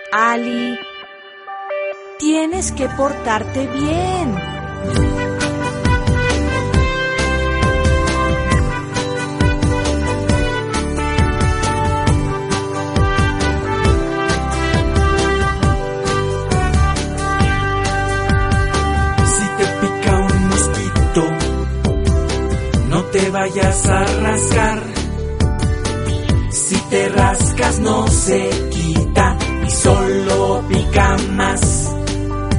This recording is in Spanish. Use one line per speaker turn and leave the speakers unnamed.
Ali, tienes que portarte bien.
Si te pica un mosquito, no te vayas a rascar. Si te rascas no se quita y solo pica más.